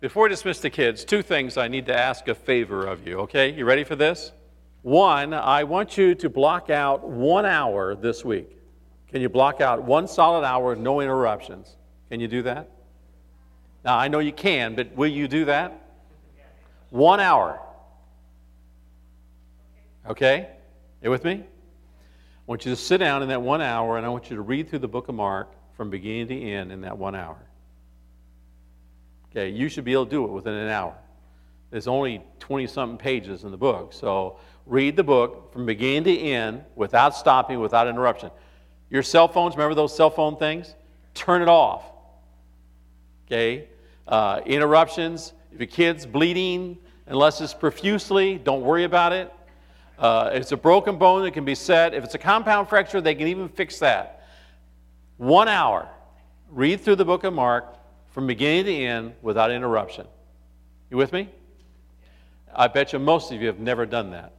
Before I dismiss the kids, two things I need to ask a favor of you, okay? You ready for this? One, I want you to block out 1 hour this week. Can you block out 1 solid hour, no interruptions? Can you do that? Now, I know you can, but will you do that? 1 hour. Okay? You with me? I want you to sit down in that 1 hour, and I want you to read through the book of Mark from beginning to end in that 1 hour. Okay, you should be able to do it within an hour. There's only 20-something pages in the book, so read the book from beginning to end without stopping, without interruption. Your cell phones, remember those cell phone things? Turn it off. Okay? Interruptions, if your kid's bleeding, unless it's profusely, don't worry about it. If it's a broken bone, it can be set. If it's a compound fracture, they can even fix that. 1 hour. Read through the book of Mark from beginning to end without interruption. You with me? I bet you most of you have never done that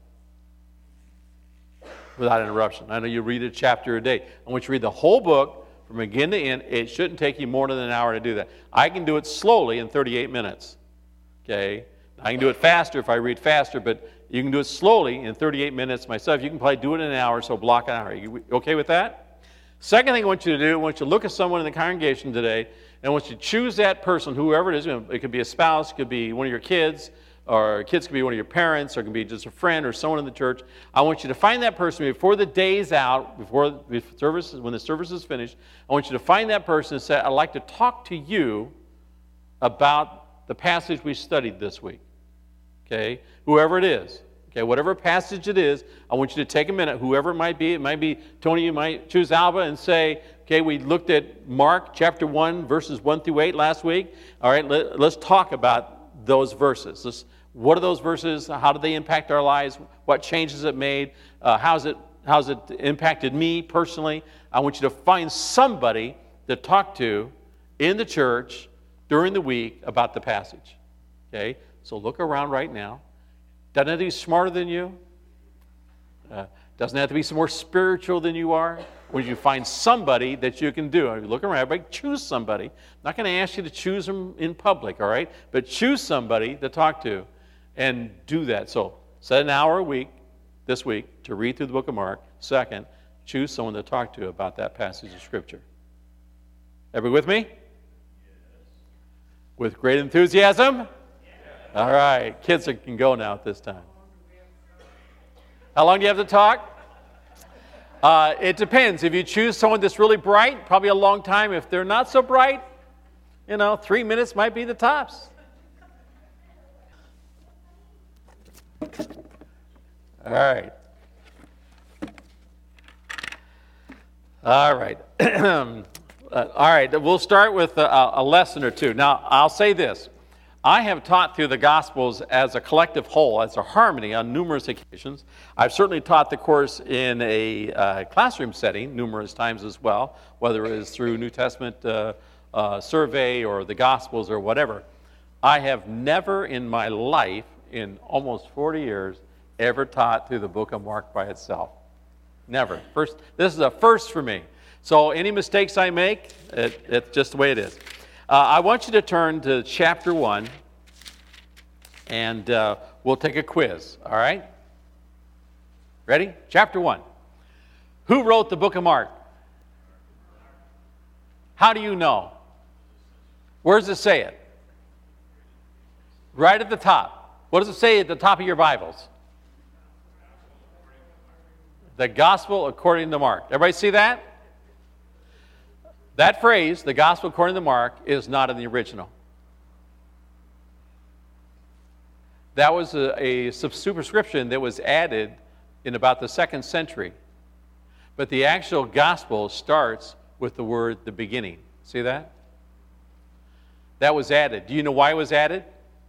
without interruption. I know you read a chapter a day. I want you to read the whole book from beginning to end. It shouldn't take you more than an hour to do that. I can do it slowly in 38 minutes. Okay? I can do it faster if I read faster, but you can do it slowly in 38 minutes myself. You can probably do it in an hour, so block an hour. You okay with that? Second thing I want you to do, I want you to look at someone in the congregation today, and I want you to choose that person, whoever it is. It could be a spouse, it could be one of your kids, or kids could be one of your parents, or it could be just a friend or someone in the church. I want you to find that person before the day's out, when the service is finished. I want you to find that person and say, I'd like to talk to you about the passage we studied this week. Okay? Whoever it is. Okay, whatever passage it is, I want you to take a minute, whoever it might be, Tony, you might choose Alba and say, okay, we looked at Mark chapter 1, verses 1 through 8 last week. All right, let's talk about those verses. What are those verses? How do they impact our lives? What changes it made? How's it impacted me personally? I want you to find somebody to talk to in the church during the week about the passage. Okay, so look around right now. Doesn't have to be smarter than you. Doesn't have to be some more spiritual than you are. When you find somebody that you can do. If you look around, everybody, choose somebody. I'm not going to ask you to choose them in public, all right? But choose somebody to talk to and do that. So set an hour a week, this week, to read through the book of Mark. Second, choose someone to talk to about that passage of Scripture. Everybody with me? Yes. With great enthusiasm? All right, kids can go now at this time. How long do you have to talk? It depends. If you choose someone that's really bright, probably a long time. If they're not so bright, 3 minutes might be the tops. All right. All right. All right, we'll start with a lesson or two. Now, I'll say this. I have taught through the Gospels as a collective whole, as a harmony on numerous occasions. I've certainly taught the course in a classroom setting numerous times as well, whether it is through New Testament survey or the Gospels or whatever. I have never in my life, in almost 40 years, ever taught through the book of Mark by itself. Never. This is a first for me. So any mistakes I make, it's just the way it is. I want you to turn to chapter 1, and we'll take a quiz, all right? Ready? Chapter 1. Who wrote the book of Mark? How do you know? Where does it say it? Right at the top. What does it say at the top of your Bibles? The Gospel according to Mark. Everybody see that? That phrase, the Gospel according to Mark, is not in the original. That was a superscription that was added in about the 2nd century. But the actual Gospel starts with the word the beginning. See that? That was added. Do you know why it was added?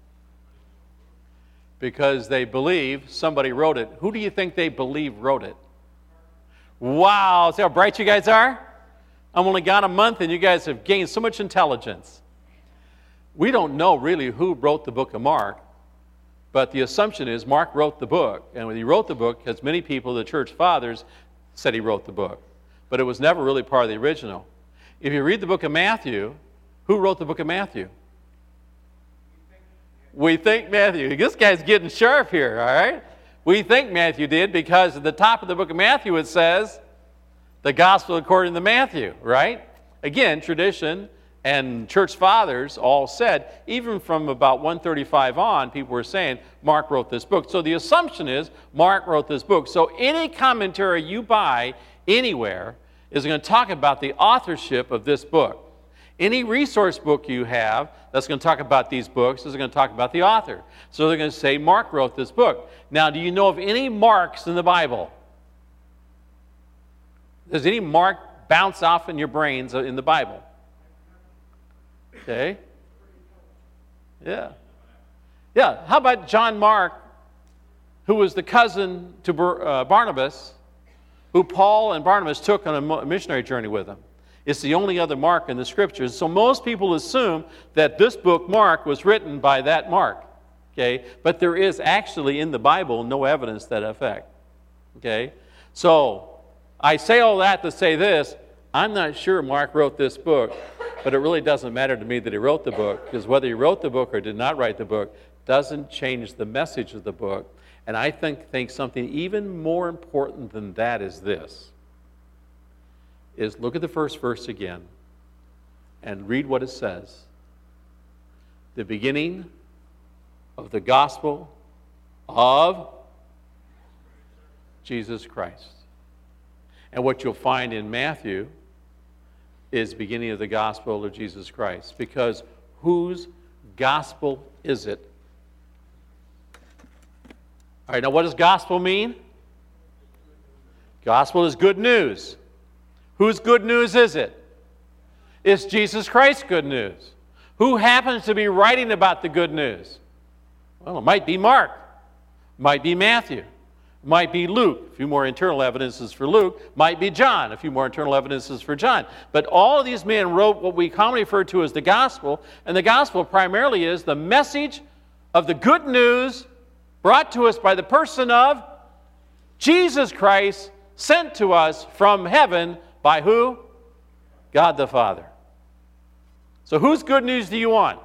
Because they believe somebody wrote it. Who do you think they believe wrote it? Wow, see how bright you guys are? I'm only gone a month and you guys have gained so much intelligence. We don't know really who wrote the book of Mark, but the assumption is Mark wrote the book. And when he wrote the book, as many people, the church fathers, said he wrote the book. But it was never really part of the original. If you read the book of Matthew, who wrote the book of Matthew? We think Matthew. This guy's getting sharp here, all right? We think Matthew did because at the top of the book of Matthew it says, the gospel according to Matthew, right? Again, tradition and church fathers all said, even from about 135 on, people were saying, Mark wrote this book. So the assumption is Mark wrote this book. So any commentary you buy anywhere is going to talk about the authorship of this book. Any resource book you have that's going to talk about these books is going to talk about the author. So they're going to say, Mark wrote this book. Now, do you know of any Marks in the Bible? Does any Mark bounce off in your brains in the Bible? Okay. Yeah. Yeah. How about John Mark, who was the cousin to Barnabas, who Paul and Barnabas took on a missionary journey with them? It's the only other Mark in the Scriptures. So most people assume that this book, Mark, was written by that Mark. Okay? But there is actually in the Bible no evidence to that effect. Okay? So I say all that to say this. I'm not sure Mark wrote this book, but it really doesn't matter to me that he wrote the book, because whether he wrote the book or did not write the book doesn't change the message of the book. And I think something even more important than that is this. Is look at the first verse again and read what it says. The beginning of the gospel of Jesus Christ. And what you'll find in Matthew is beginning of the gospel of Jesus Christ. Because whose gospel is it? All right, now what does gospel mean? Gospel is good news. Whose good news is it? It's Jesus Christ's good news. Who happens to be writing about the good news? Well, it might be Mark. It might be Matthew. It might be Luke. A few more internal evidences for Luke. It might be John. A few more internal evidences for John. But all of these men wrote what we commonly refer to as the gospel. And the gospel primarily is the message of the good news brought to us by the person of Jesus Christ, sent to us from heaven by who? God the Father. So whose good news do you want?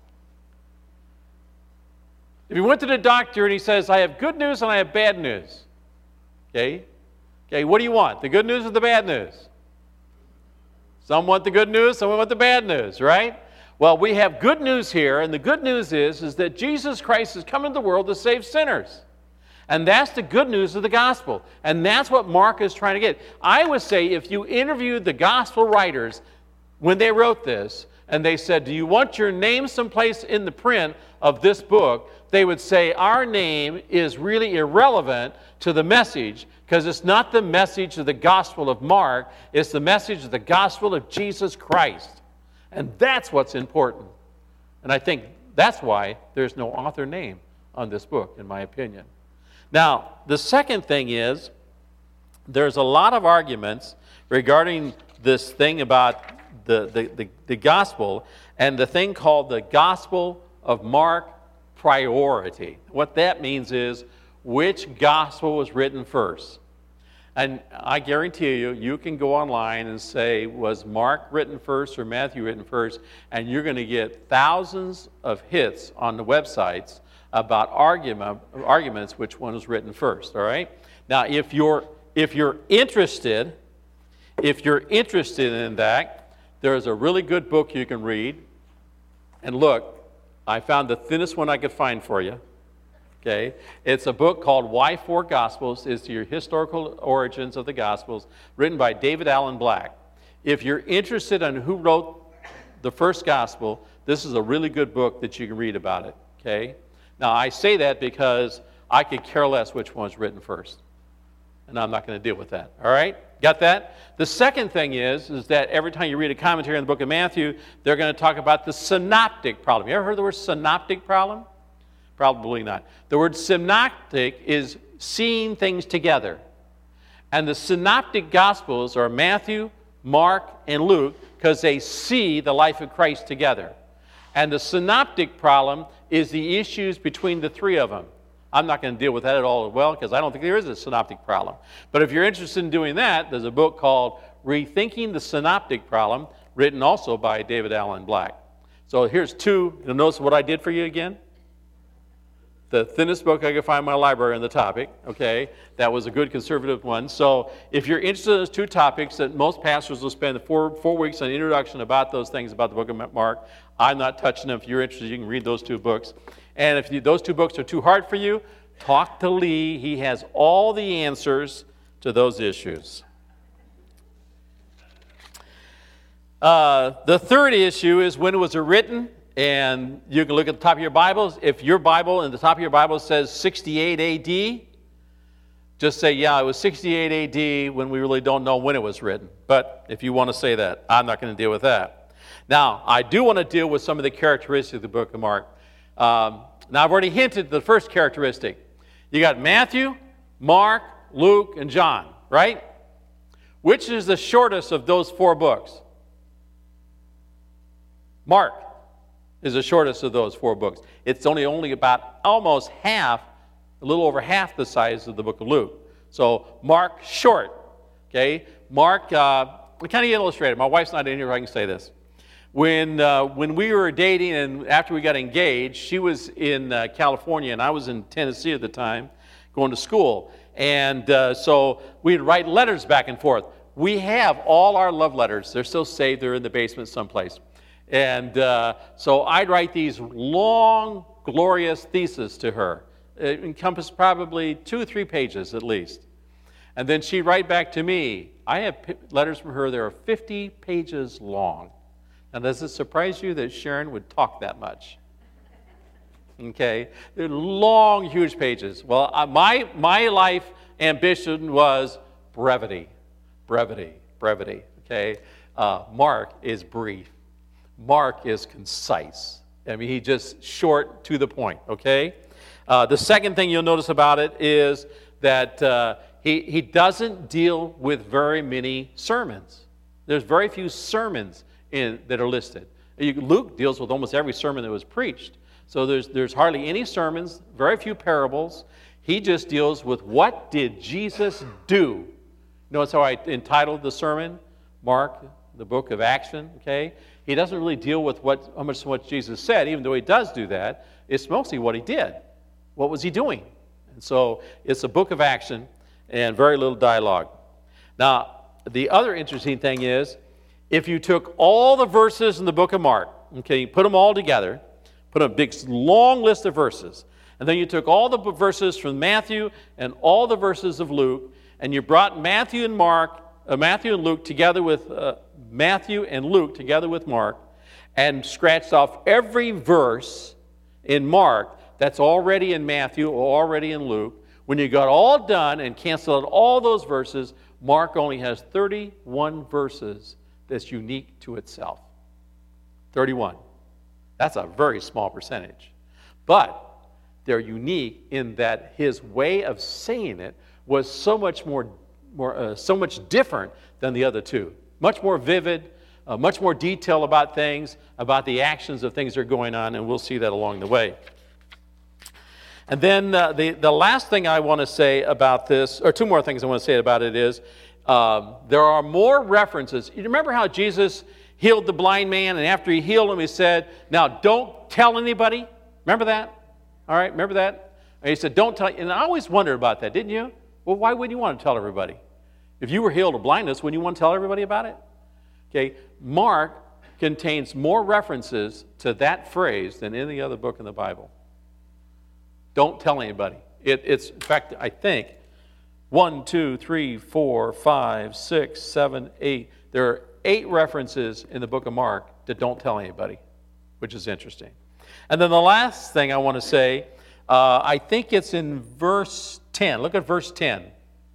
If you went to the doctor and he says, I have good news and I have bad news. Okay, what do you want? The good news or the bad news? Some want the good news, some want the bad news, right? Well, we have good news here, and the good news is that Jesus Christ has come into the world to save sinners. And that's the good news of the gospel. And that's what Mark is trying to get. I would say if you interviewed the gospel writers when they wrote this, and they said, do you want your name someplace in the print of this book? They would say, our name is really irrelevant to the message, because it's not the message of the gospel of Mark, it's the message of the gospel of Jesus Christ. And that's what's important. And I think that's why there's no author name on this book, in my opinion. Now, the second thing is, there's a lot of arguments regarding this thing about the gospel and the thing called the gospel of Mark priority. What that means is which gospel was written first. And I guarantee you, you can go online and say, was Mark written first or Matthew written first? And you're going to get thousands of hits on the websites about arguments which one was written first, all right? Now, if you're interested in that, there's a really good book you can read. And look, I found the thinnest one I could find for you. Okay? It's a book called Why Four Gospels? It's your historical origins of the Gospels, written by David Allen Black. If you're interested in who wrote the first gospel, this is a really good book that you can read about it. Okay? Now, I say that because I could care less which one's written first. And I'm not going to deal with that. All right? Got that? The second thing is that every time you read a commentary on the book of Matthew, they're going to talk about the synoptic problem. You ever heard the word synoptic problem? Probably not. The word synoptic is seeing things together. And the synoptic gospels are Matthew, Mark, and Luke because they see the life of Christ together. And the synoptic problem is the issues between the three of them. I'm not going to deal with that at all as well because I don't think there is a synoptic problem. But if you're interested in doing that, there's a book called Rethinking the Synoptic Problem, written also by David Allen Black. So here's two. You'll notice what I did for you again? the thinnest book I could find in my library on the topic, okay? That was a good conservative one. So if you're interested in those two topics, that most pastors will spend four weeks on introduction about those things about the book of Mark. I'm not touching them. If you're interested, you can read those two books. And if those two books are too hard for you, talk to Lee. He has all the answers to those issues. The third issue is when was it written? And you can look at the top of your Bibles. If your Bible, in the top of your Bible says 68 A.D., just say, yeah, it was 68 A.D. when we really don't know when it was written. But if you want to say that, I'm not going to deal with that. Now, I do want to deal with some of the characteristics of the book of Mark. Now, I've already hinted at the first characteristic. You got Matthew, Mark, Luke, and John, right? Which is the shortest of those four books? Mark is the shortest of those four books. It's only about almost half, a little over half the size of the book of Luke. So Mark, short. Okay? Mark, we kind of illustrated. My wife's not in here, I can say this. When we were dating and after we got engaged, she was in California and I was in Tennessee at the time, going to school. And so we'd write letters back and forth. We have all our love letters. They're still saved. They're in the basement someplace. And so I'd write these long, glorious theses to her. It encompassed probably 2 or 3 pages at least. And then she'd write back to me. I have letters from her that are 50 pages long. Now, does it surprise you that Sharon would talk that much? Okay? They're long, huge pages. Well, my life ambition was brevity. Brevity. Brevity. Okay? Mark is brief. Mark is concise. I mean, he's just short to the point, okay? The second thing you'll notice about it is that he doesn't deal with very many sermons. There's very few sermons that are listed. Luke deals with almost every sermon that was preached. So there's hardly any sermons, very few parables. He just deals with what did Jesus do. Notice how I entitled the sermon, Mark, the book of action, okay? He doesn't really deal with how much Jesus said, even though he does do that. It's mostly what he did. What was he doing? And so it's a book of action and very little dialogue. Now, the other interesting thing is, if you took all the verses in the book of Mark, okay, you put them all together, put a big, long list of verses, and then you took all the verses from Matthew and all the verses of Luke, and you brought Matthew and Luke together with Matthew and Luke together with Mark, and scratched off every verse in Mark that's already in Matthew or already in Luke. When you got all done and canceled out all those verses, Mark only has 31 verses that's unique to itself. 31. That's a very small percentage. But they're unique in that his way of saying it was so much so much different than the other two. Much more vivid, much more detail about things, about the actions of things that are going on, and we'll see that along the way. And then the last thing I want to say about this, or 2 more things I want to say about it is, there are more references. You remember how Jesus healed the blind man, and after he healed him, he said, now don't tell anybody? Remember that? All right, remember that? And he said, don't tell, and I always wondered about that, didn't you? Well, why wouldn't you want to tell everybody? If you were healed of blindness, wouldn't you want to tell everybody about it? Okay, Mark contains more references to that phrase than any other book in the Bible. Don't tell anybody. It's, in fact, I think, 1, 2, 3, 4, 5, 6, 7, 8. There are 8 references in the book of Mark to don't tell anybody, which is interesting. And then the last thing I want to say, I think it's in verse 10. Look at verse 10.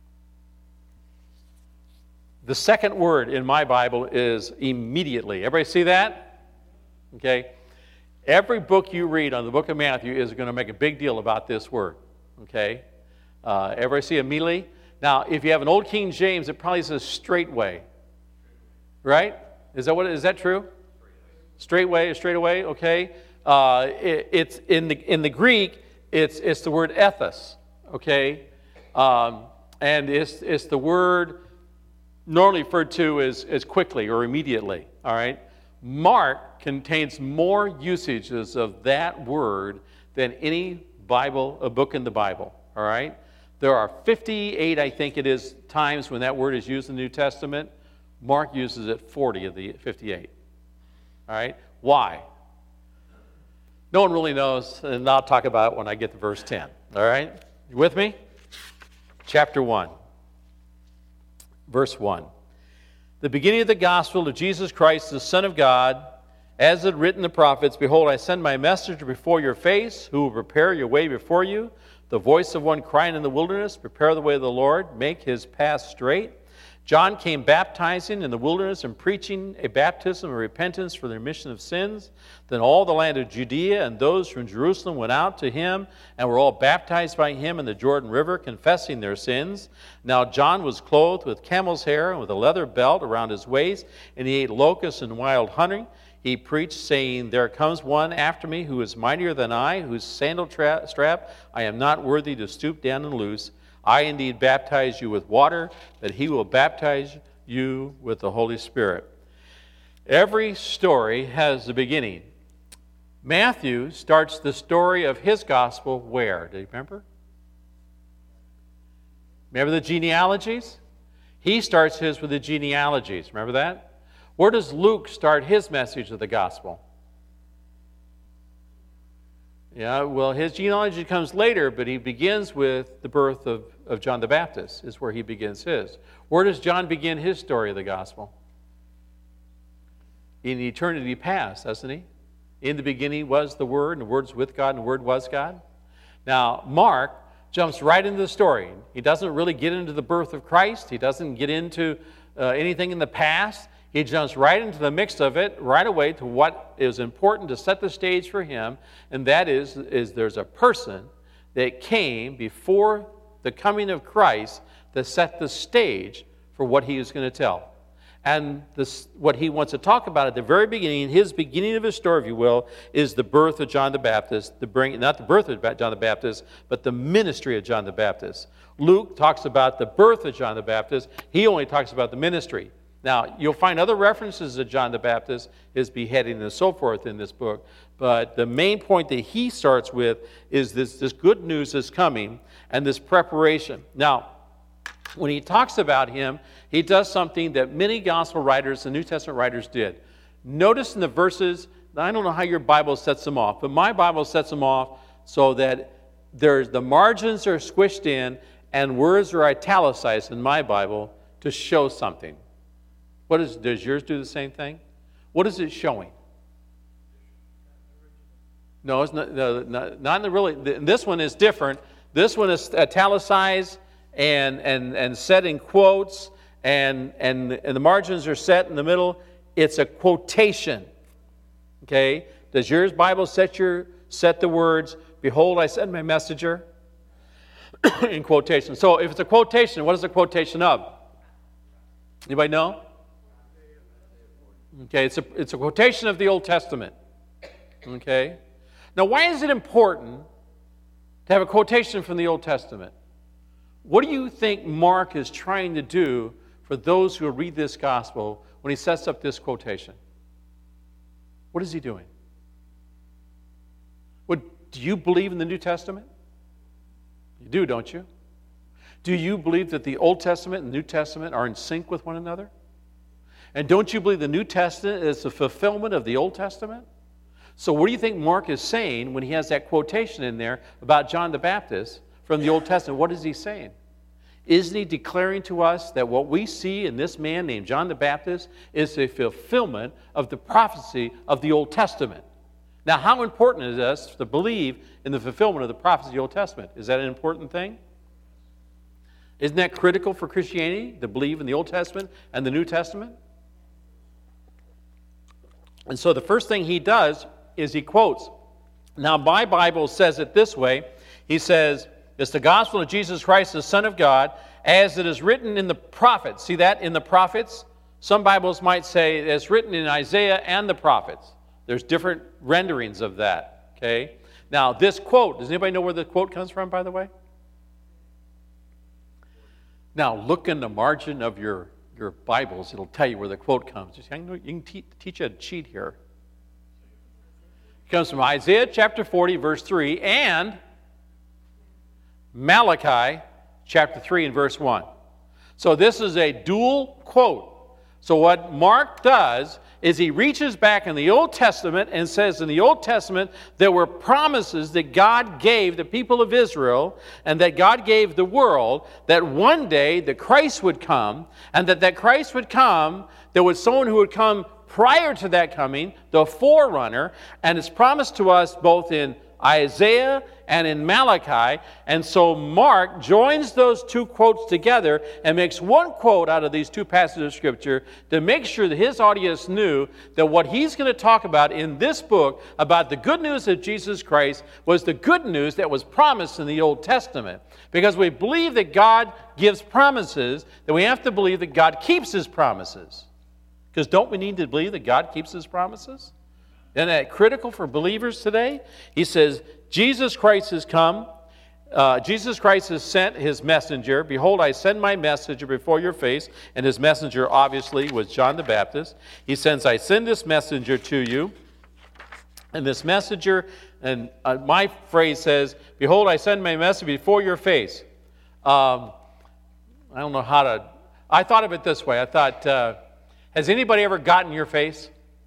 The second word in my Bible is immediately. Everybody see that? Okay. Every book you read on the book of Matthew is going to make a big deal about this word. Okay. Everybody see immediately? Now, if you have an old King James, it probably says straightway. Right? Is that true? Straightway, straight away. Okay. It's in the Greek. It's the word ethos. Okay. And it's the word normally referred to as quickly or immediately, all right? Mark contains more usages of that word than any Bible, a book in the Bible, all right? There are 58, I think it is, times when that word is used in the New Testament. Mark uses it 40 of the 58, all right? Why? No one really knows, and I'll talk about it when I get to verse 10, all right? You with me? Chapter 1, verse 1. The beginning of the gospel of Jesus Christ, the Son of God, as it written in the prophets, behold, I send my messenger before your face, who will prepare your way before you. The voice of one crying in the wilderness, prepare the way of the Lord, make his path straight. John came baptizing in the wilderness and preaching a baptism of repentance for the remission of sins. Then all the land of Judea and those from Jerusalem went out to him and were all baptized by him in the Jordan River, confessing their sins. Now John was clothed with camel's hair and with a leather belt around his waist, and he ate locusts and wild honey. He preached, saying, there comes one after me who is mightier than I, whose sandal strap I am not worthy to stoop down and loose. I indeed baptize you with water, but he will baptize you with the Holy Spirit. Every story has a beginning. Matthew starts the story of his gospel where? Do you remember? Remember the genealogies? He starts his with the genealogies. Remember that? Where does Luke start his message of the gospel? Yeah, well, his genealogy comes later, but he begins with the birth of John the Baptist, is where he begins his. Where does John begin his story of the gospel? In eternity past, doesn't he? In the beginning was the Word, and the Word was with God, and the Word was God. Now, Mark jumps right into the story. He doesn't really get into the birth of Christ. He doesn't get into anything in the past. He jumps right into the mix of it right away to what is important to set the stage for him, and that is there's a person that came before the coming of Christ to set the stage for what he is going to tell. And what he wants to talk about at the very beginning, his beginning of his story, if you will, is the birth of John the Baptist, not the birth of John the Baptist, but the ministry of John the Baptist. Luke talks about the birth of John the Baptist. He only talks about the ministry. Now, you'll find other references to John the Baptist, his beheading and so forth in this book, but the main point that he starts with is this good news is coming and this preparation. Now, when he talks about him, he does something that many gospel writers and New Testament writers did. Notice in the verses, I don't know how your Bible sets them off, but my Bible sets them off so that the margins are squished in and words are italicized in my Bible to show something. Does yours do the same thing? What is it showing? No, it's not in the really. This one is different. This one is italicized and set in quotes, and the margins are set in the middle. It's a quotation. Okay? Does yours Bible set the words, behold, I send my messenger, in quotation? So if it's a quotation, what is a quotation of? Anybody know? Okay, it's a quotation of the Old Testament. Okay? Now, why is it important to have a quotation from the Old Testament? What do you think Mark is trying to do for those who read this gospel when he sets up this quotation? What is he doing? Do you believe in the New Testament? You do, don't you? Do you believe that the Old Testament and the New Testament are in sync with one another? And don't you believe the New Testament is the fulfillment of the Old Testament? So what do you think Mark is saying when he has that quotation in there about John the Baptist from the Old Testament? What is he saying? Isn't he declaring to us that what we see in this man named John the Baptist is a fulfillment of the prophecy of the Old Testament? Now, how important is it to believe in the fulfillment of the prophecy of the Old Testament? Is that an important thing? Isn't that critical for Christianity, to believe in the Old Testament and the New Testament? And so the first thing he does is he quotes. Now, my Bible says it this way. He says, it's the gospel of Jesus Christ, the Son of God, as it is written in the prophets. See that in the prophets? Some Bibles might say it's written in Isaiah and the prophets. There's different renderings of that, okay? Now, this quote, does anybody know where the quote comes from, by the way? Now, look in the margin of your Bibles. It'll tell you where the quote comes. You can teach you a cheat here. It comes from Isaiah chapter 40, verse 3, and Malachi chapter 3 and verse 1. So this is a dual quote. So what Mark does is he reaches back in the Old Testament and says in the Old Testament there were promises that God gave the people of Israel and that God gave the world that one day the Christ would come, and that Christ would come, there was someone who would come prior to that coming, the forerunner, and it's promised to us both in Isaiah and in Malachi. And so Mark joins those two quotes together and makes one quote out of these two passages of Scripture to make sure that his audience knew that what he's going to talk about in this book about the good news of Jesus Christ was the good news that was promised in the Old Testament. Because we believe that God gives promises, then we have to believe that God keeps his promises. Because don't we need to believe that God keeps his promises? Isn't that critical for believers today? He says, Jesus Christ has come. Jesus Christ has sent his messenger. Behold, I send my messenger before your face. And his messenger obviously was John the Baptist. He says, I send this messenger to you. And this messenger, and my phrase says, behold, I send my messenger before your face. I don't know how to, I thought of it this way. I thought, has anybody ever gotten your face?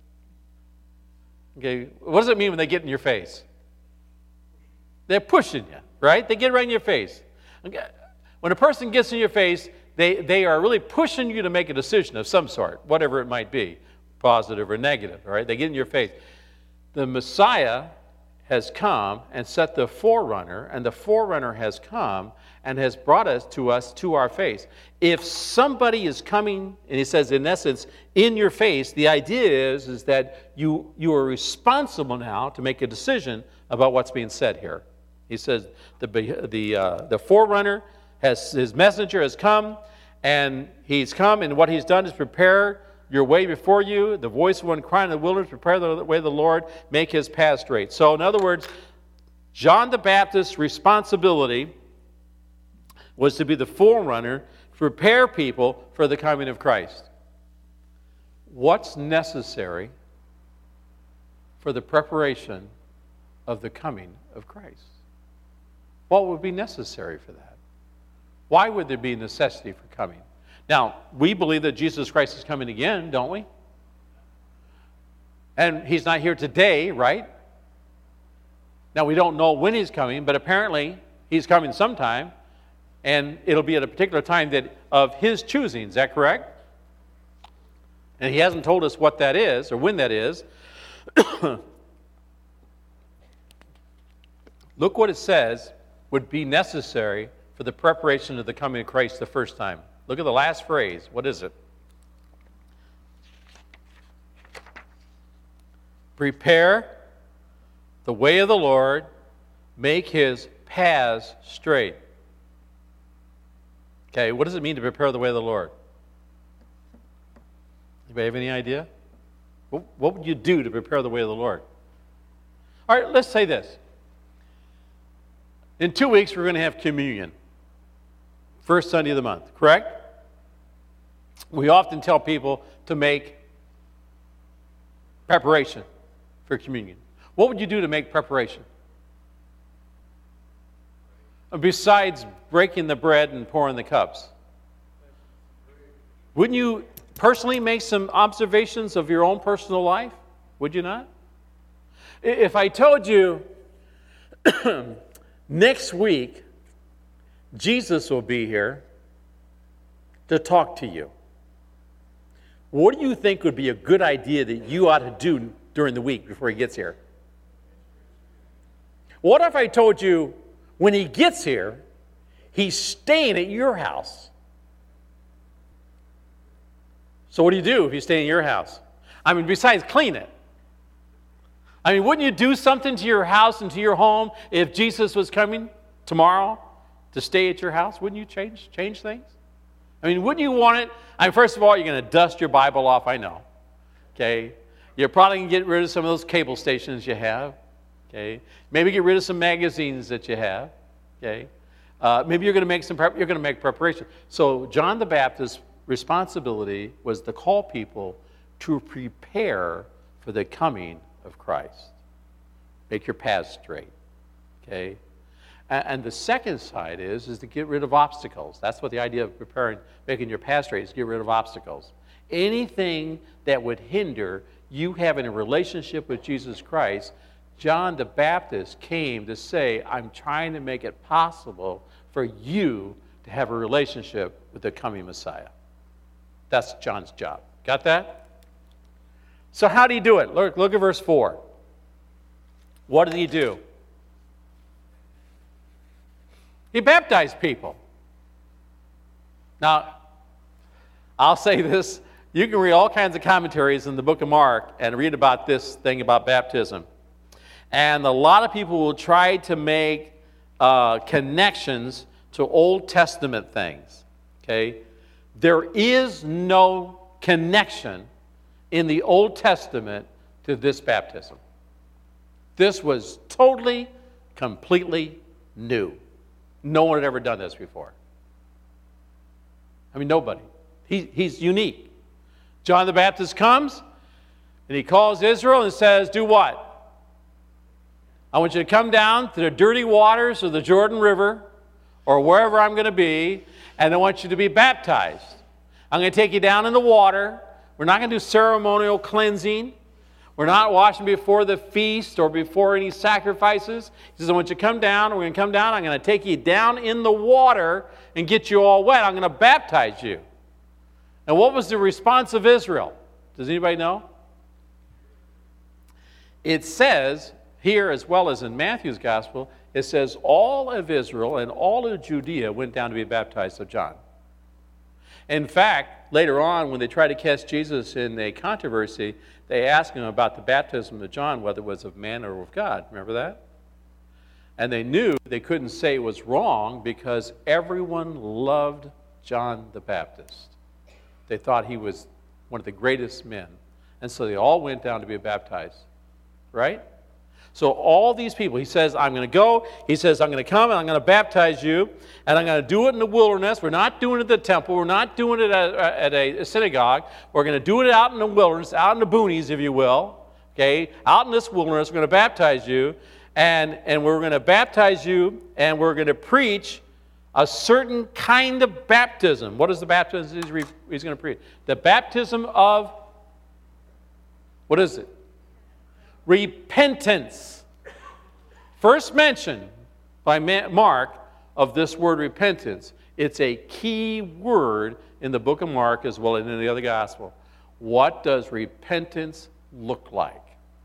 Okay, what does it mean when they get in your face? They're pushing you, right? They get right in your face. Okay. When a person gets in your face, they are really pushing you to make a decision of some sort, whatever it might be, positive or negative, all right? They get in your face. The Messiah has come and set the forerunner, and the forerunner has come and has brought us to our face. If somebody is coming, and he says in essence, in your face, the idea is that you are responsible now to make a decision about what's being said here. He says the forerunner his messenger has come, and he's come, and what he's done is prepare your way before you, the voice of one crying in the wilderness, prepare the way of the Lord, make his path straight. So in other words, John the Baptist's responsibility was to be the forerunner to prepare people for the coming of Christ. What's necessary for the preparation of the coming of Christ? What would be necessary for that? Why would there be necessity for coming? Now, we believe that Jesus Christ is coming again, don't we? And he's not here today, right? Now, we don't know when he's coming, but apparently he's coming sometime. And it'll be at a particular time that of his choosing. Is that correct? And he hasn't told us what that is or when that is. Look what it says would be necessary for the preparation of the coming of Christ the first time. Look at the last phrase. What is it? Prepare the way of the Lord, make his paths straight. Okay, what does it mean to prepare the way of the Lord? Anybody have any idea? What would you do to prepare the way of the Lord? All right, let's say this. In 2 weeks, we're going to have communion. First Sunday of the month, correct? We often tell people to make preparation for communion. What would you do to make preparation? Besides breaking the bread and pouring the cups. Wouldn't you personally make some observations of your own personal life? Would you not? If I told you next week Jesus will be here to talk to you, what do you think would be a good idea that you ought to do during the week before he gets here? What if I told you when he gets here, he's staying at your house? So what do you do if he's staying at your house? I mean, besides clean it. I mean, wouldn't you do something to your house and to your home if Jesus was coming tomorrow to stay at your house? Wouldn't you change things? I mean, wouldn't you want it? I mean, first of all, you're going to dust your Bible off, I know. Okay? You're probably going to get rid of some of those cable stations you have. Okay? Maybe get rid of some magazines that you have. Okay? Maybe you're going to make preparation. So John the Baptist's responsibility was to call people to prepare for the coming of Christ. Make your paths straight. Okay? And the second side is to get rid of obstacles. That's what the idea of preparing, making your path straight is to get rid of obstacles. Anything that would hinder you having a relationship with Jesus Christ, John the Baptist came to say, I'm trying to make it possible for you to have a relationship with the coming Messiah. That's John's job. Got that? So how do you do it? Look at verse 4. What did he do? He baptized people. Now, I'll say this. You can read all kinds of commentaries in the book of Mark and read about this thing about baptism. And a lot of people will try to make connections to Old Testament things. Okay? There is no connection in the Old Testament to this baptism. This was totally, completely new. No one had ever done this before. I mean, nobody. He's unique. John the Baptist comes, and he calls Israel and says, do what? I want you to come down to the dirty waters of the Jordan River, or wherever I'm going to be, and I want you to be baptized. I'm going to take you down in the water. We're not going to do ceremonial cleansing. We're not washing before the feast or before any sacrifices. He says, I want you to come down. We're going to come down. I'm going to take you down in the water and get you all wet. I'm going to baptize you. And what was the response of Israel? Does anybody know? It says here, as well as in Matthew's gospel, it says all of Israel and all of Judea went down to be baptized of John. In fact, later on, when they tried to catch Jesus in a controversy, they asked him about the baptism of John, whether it was of man or of God. Remember that? And they knew they couldn't say it was wrong because everyone loved John the Baptist. They thought he was one of the greatest men. And so they all went down to be baptized. Right? So all these people, he says, I'm going to go. He says, I'm going to come and I'm going to baptize you. And I'm going to do it in the wilderness. We're not doing it at the temple. We're not doing it at a synagogue. We're going to do it out in the wilderness, out in the boonies, if you will. Okay? Out in this wilderness, we're going to baptize you. And we're going to baptize you, and we're going to preach a certain kind of baptism. What is the baptism he's going to preach? The baptism of, what is it? Repentance. First mention by Mark of this word repentance. It's a key word in the book of Mark as well as in the other gospel. What does repentance look like?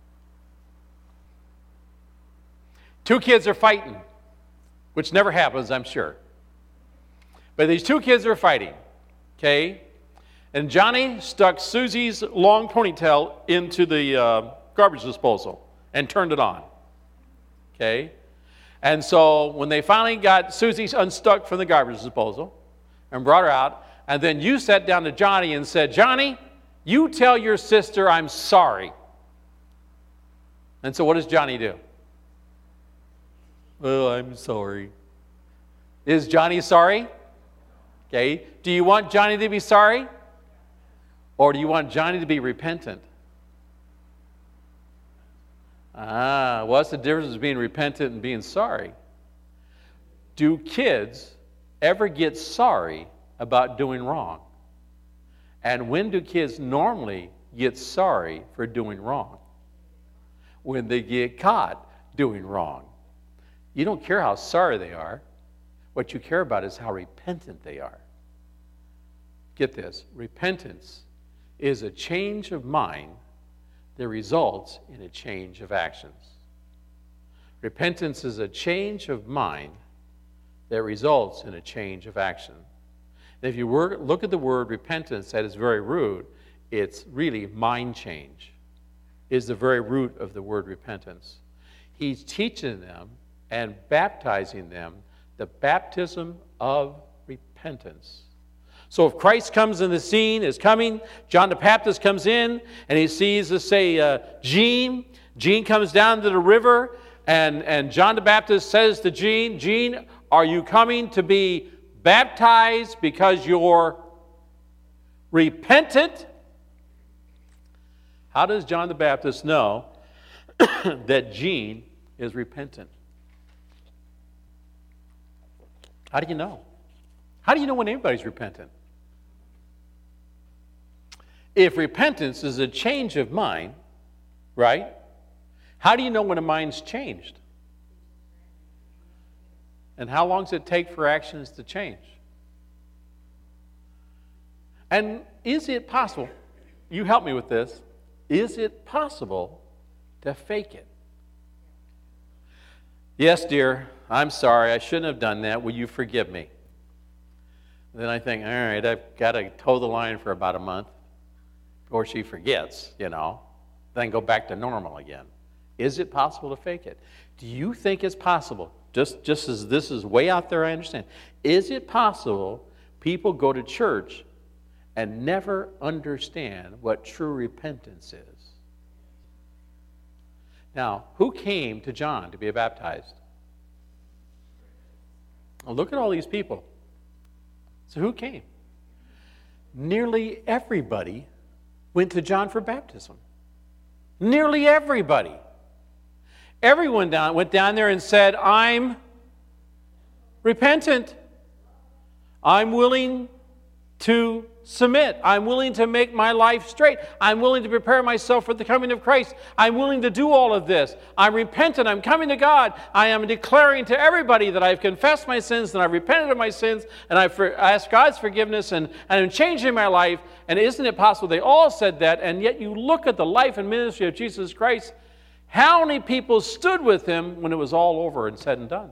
Two kids are fighting, which never happens, I'm sure. But these two kids are fighting, okay? And Johnny stuck Susie's long ponytail into the garbage disposal and turned it on, okay? And so when they finally got Susie unstuck from the garbage disposal and brought her out, and then you sat down to Johnny and said, Johnny, you tell your sister I'm sorry. And so what does Johnny do? Well, I'm sorry. Is Johnny sorry? Okay. Do you want Johnny to be sorry? Or do you want Johnny to be repentant? What's the difference between being repentant and being sorry? Do kids ever get sorry about doing wrong? And when do kids normally get sorry for doing wrong? When they get caught doing wrong. You don't care how sorry they are. What you care about is how repentant they are. Get this. Repentance is a change of mind that results in a change of actions. Repentance is a change of mind that results in a change of action. And if you look at the word repentance at its very root, it's really mind change. Is the very root of the word repentance. He's teaching them and baptizing them the baptism of repentance. So if Christ comes in the scene, is coming, John the Baptist comes in, and he sees, let's say, Gene. Gene comes down to the river, and John the Baptist says to Gene, Gene, are you coming to be baptized because you're repentant? How does John the Baptist know that Gene is repentant? How do you know? How do you know when anybody's repentant? If repentance is a change of mind, right? How do you know when a mind's changed? And how long does it take for actions to change? And is it possible, you help me with this, is it possible to fake it? Yes, dear, I'm sorry, I shouldn't have done that. Will you forgive me? Then I think, all right, I've got to toe the line for about a month. Or she forgets, then go back to normal again. Is it possible to fake it? Do you think it's possible? Just as this is way out there, I understand. Is it possible people go to church and never understand what true repentance is? Now, who came to John to be baptized? Well, look at all these people. So who came? Nearly everybody went to John for baptism. Nearly everybody. Everyone went down there and said, I'm repentant. I'm willing to submit. I'm willing to make my life straight. I'm willing to prepare myself for the coming of Christ. I'm willing to do all of this. I'm repentant. I'm coming to God. I am declaring to everybody that I've confessed my sins and I've repented of my sins and I've asked God's forgiveness and I'm changing my life. And isn't it possible they all said that? And yet you look at the life and ministry of Jesus Christ. How many people stood with him when it was all over and said and done?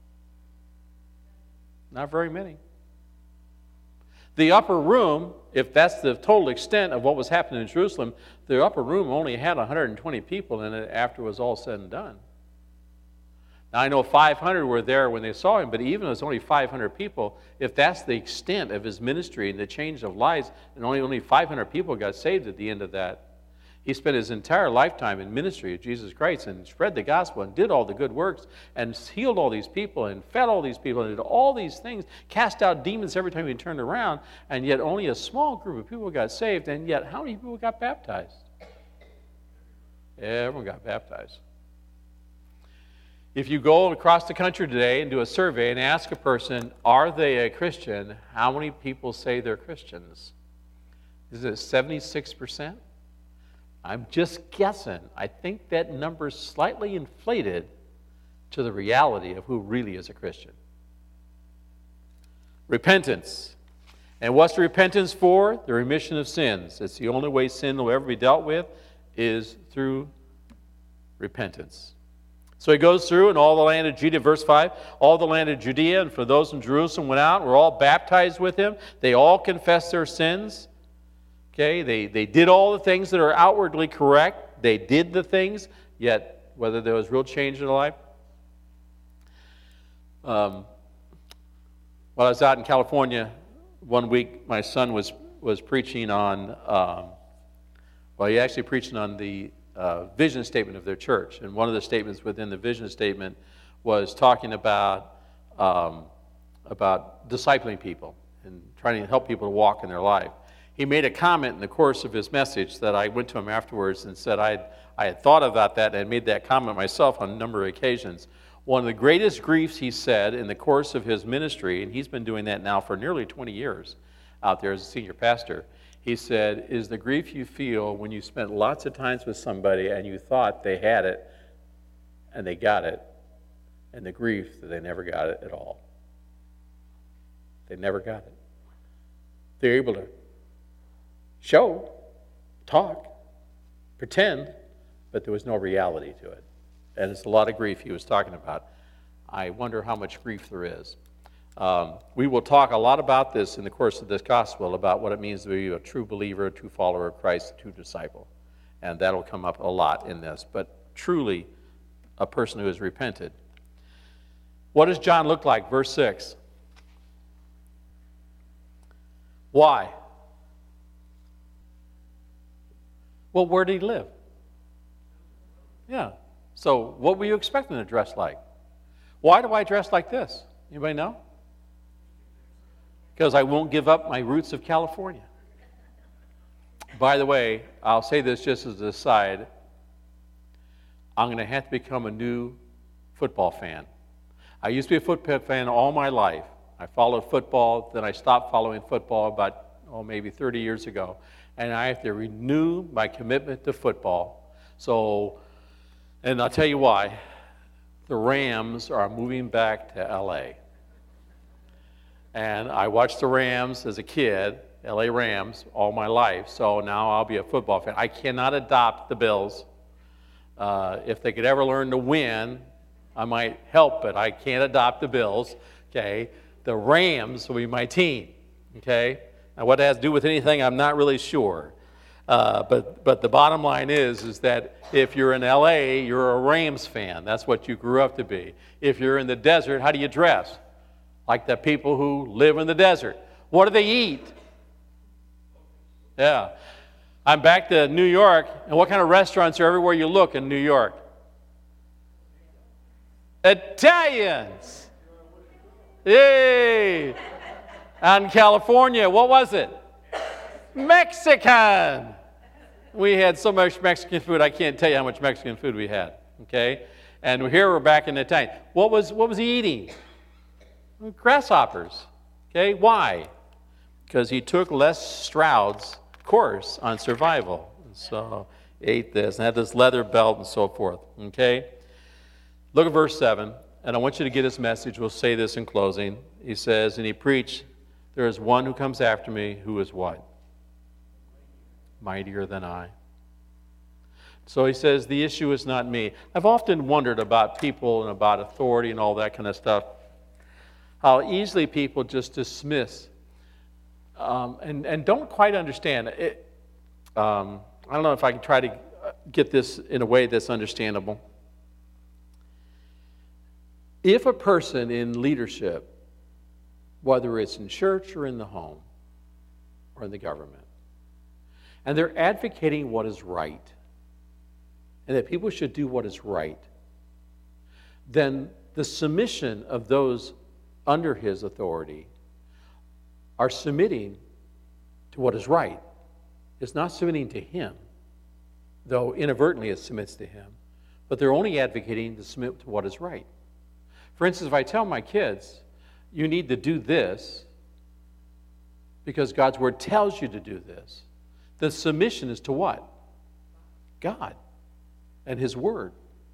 Not very many. The upper room, if that's the total extent of what was happening in Jerusalem, the upper room only had 120 people in it after it was all said and done. Now, I know 500 were there when they saw him, but even if it was only 500 people, if that's the extent of his ministry and the change of lives, and only 500 people got saved at the end of that, he spent his entire lifetime in ministry of Jesus Christ and spread the gospel and did all the good works and healed all these people and fed all these people and did all these things, cast out demons every time he turned around, and yet only a small group of people got saved, and yet how many people got baptized? Everyone got baptized. If you go across the country today and do a survey and ask a person, are they a Christian, how many people say they're Christians? Is it 76%? I'm just guessing. I think that number's slightly inflated to the reality of who really is a Christian. Repentance. And what's the repentance for? The remission of sins. It's the only way sin will ever be dealt with is through repentance. So he goes through, and all the land of Judea, verse 5, all the land of Judea, and for those in Jerusalem went out, were all baptized with him. They all confessed their sins. Okay, they did all the things that are outwardly correct. They did the things, yet whether there was real change in their life. While I was out in California one week, my son was preaching on, he actually preaching on the vision statement of their church. And one of the statements within the vision statement was talking about discipling people and trying to help people to walk in their life. He made a comment in the course of his message that I went to him afterwards and said I had thought about that and made that comment myself on a number of occasions. One of the greatest griefs, he said, in the course of his ministry, and he's been doing that now for nearly 20 years out there as a senior pastor, he said, is the grief you feel when you spent lots of times with somebody and you thought they had it and they got it, and the grief that they never got it at all. They never got it. They're able to show, talk, pretend, but there was no reality to it. And it's a lot of grief he was talking about. I wonder how much grief there is. We will talk a lot about this in the course of this gospel, about what it means to be a true believer, a true follower of Christ, a true disciple. And that'll come up a lot in this. But truly, a person who has repented. What does John look like? Verse 6. Why? Well, where did he live? Yeah. So what were you expecting to dress like? Why do I dress like this? Anybody know? Because I won't give up my roots of California. By the way, I'll say this just as an aside. I'm going to have to become a new football fan. I used to be a football fan all my life, I followed football, then I stopped following football about, maybe 30 years ago. And I have to renew my commitment to football. So, and I'll tell you why. The Rams are moving back to L.A. And I watched the Rams as a kid, L.A. Rams, all my life. So now I'll be a football fan. I cannot adopt the Bills. If they could ever learn to win, I might help, but I can't adopt the Bills, okay? The Rams will be my team, okay? Now, what it has to do with anything, I'm not really sure. But the bottom line is that if you're in L.A., you're a Rams fan. That's what you grew up to be. If you're in the desert, how do you dress? Like the people who live in the desert. What do they eat? Yeah. I'm back to New York, and what kind of restaurants are everywhere you look in New York? Italians. Yay! Out in California, what was it? Mexican. We had so much Mexican food, I can't tell you how much Mexican food we had, okay? And here we're back in Italian. What was he eating? Grasshoppers, okay? Why? Because he took Les Stroud's course on survival. So ate this and had this leather belt and so forth, okay? Look at verse 7, and I want you to get his message. We'll say this in closing. He says, and he preached, there is one who comes after me who is what? Mightier than I. So he says, the issue is not me. I've often wondered about people and about authority and all that kind of stuff, how easily people just dismiss and don't quite understand. I don't know if I can try to get this in a way that's understandable. If a person in leadership, whether it's in church or in the home or in the government, and they're advocating what is right, and that people should do what is right, then the submission of those under his authority are submitting to what is right. It's not submitting to him, though inadvertently it submits to him, but they're only advocating to submit to what is right. For instance, if I tell my kids, you need to do this because God's Word tells you to do this, the submission is to what? God and His Word.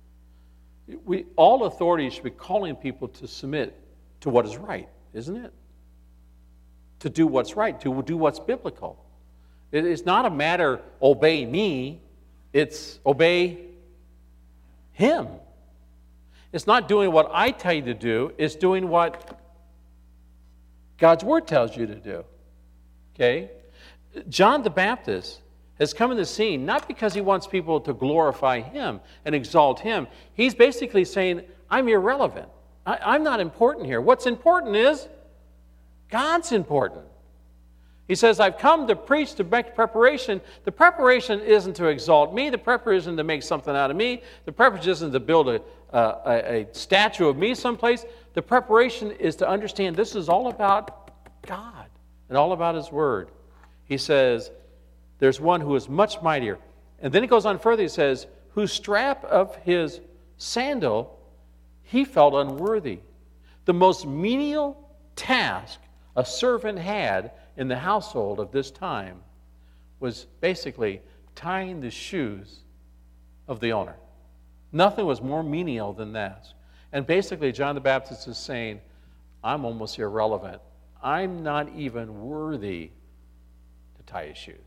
All authority should be calling people to submit to what is right, isn't it? To do what's right, to do what's biblical. It's not a matter obey me, it's obey Him. It's not doing what I tell you to do, it's doing what God's Word tells you to do. Okay? John the Baptist has come in the scene not because he wants people to glorify him and exalt him. He's basically saying, I'm irrelevant. I'm not important here. What's important is God's important. He says, I've come to preach, to make preparation. The preparation isn't to exalt me. The preparation isn't to make something out of me. The preparation isn't to build a statue of me someplace. The preparation is to understand this is all about God and all about His Word. He says, there's one who is much mightier. And then he goes on further, he says, whose strap of his sandal he felt unworthy. The most menial task a servant had in the household of this time was basically tying the shoes of the owner. Nothing was more menial than that. And basically, John the Baptist is saying, I'm almost irrelevant. I'm not even worthy to tie his shoes.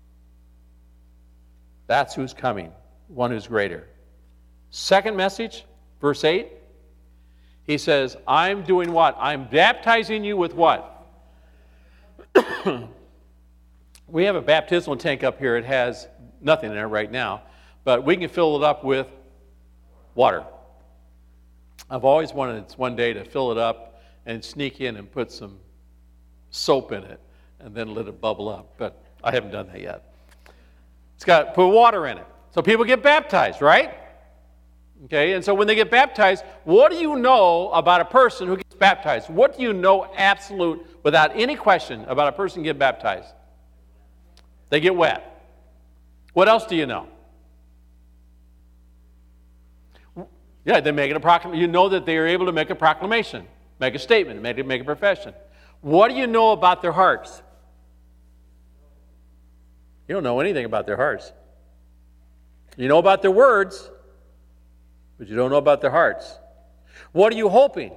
That's who's coming, one who's greater. Second message, verse 8. He says, I'm doing what? I'm baptizing you with what? We have a baptismal tank up here. It has nothing in it right now, but we can fill it up with water. I've always wanted one day to fill it up and sneak in and put some soap in it and then let it bubble up, but I haven't done that yet. It's got put water in it. So people get baptized, right? Okay, and so when they get baptized, what do you know about a person who gets baptized? What do you know absolute, without any question, about a person getting baptized? They get wet. What else do you know? Yeah, they make it a proclamation. You know that they are able to make a proclamation. make a statement, make a profession. What do you know about their hearts? You don't know anything about their hearts. You know about their words, but you don't know about their hearts. What are you hoping?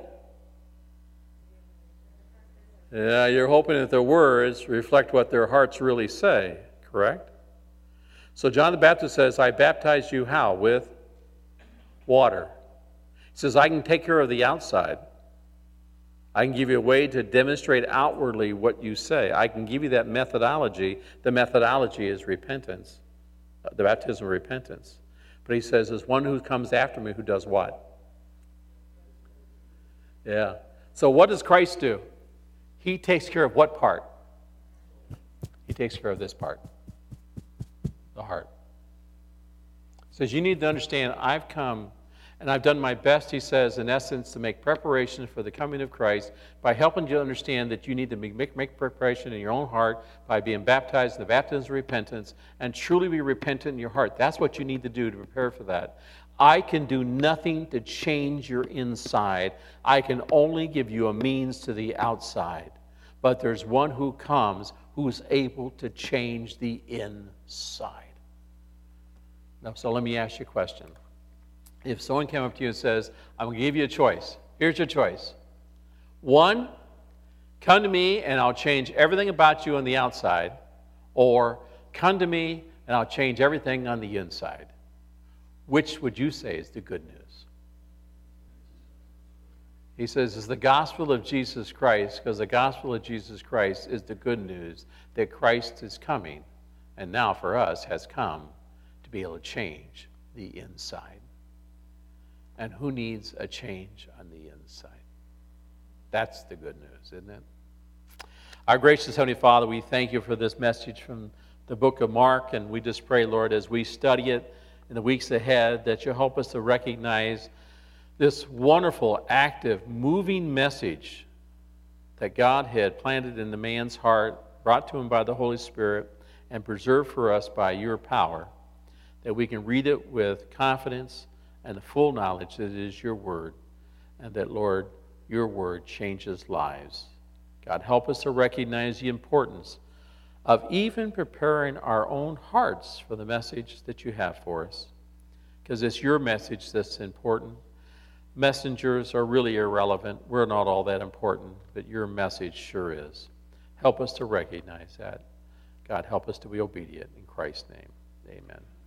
Yeah, you're hoping that their words reflect what their hearts really say, correct? So John the Baptist says, I baptize you how? With water. He says, I can take care of the outside. I can give you a way to demonstrate outwardly what you say. I can give you that methodology. The methodology is repentance, the baptism of repentance. But he says, there's one who comes after me who does what? Yeah. So what does Christ do? He takes care of what part? He takes care of this part, the heart. He says, you need to understand, I've come and I've done my best, he says, in essence, to make preparation for the coming of Christ by helping you understand that you need to make preparation in your own heart by being baptized in the baptism of repentance and truly be repentant in your heart. That's what you need to do to prepare for that. I can do nothing to change your inside. I can only give you a means to the outside. But there's one who comes who is able to change the inside. Now, so let me ask you a question. If someone came up to you and says, I'm going to give you a choice. Here's your choice. 1, come to me and I'll change everything about you on the outside. Or come to me and I'll change everything on the inside. Which would you say is the good news? He says, it's the gospel of Jesus Christ, because the gospel of Jesus Christ is the good news that Christ is coming, and now for us has come to be able to change the inside. And who needs a change on the inside? That's the good news, isn't it? Our gracious Heavenly Father, we thank you for this message from the book of Mark, and we just pray, Lord, as we study it in the weeks ahead, that you'll help us to recognize this wonderful, active, moving message that God had planted in the man's heart, brought to him by the Holy Spirit, and preserved for us by your power, that we can read it with confidence and the full knowledge that it is your word, and that, Lord, your word changes lives. God, help us to recognize the importance of even preparing our own hearts for the message that you have for us, because it's your message that's important. Messengers are really irrelevant. We're not all that important, but your message sure is. Help us to recognize that. God, help us to be obedient. In Christ's name, amen.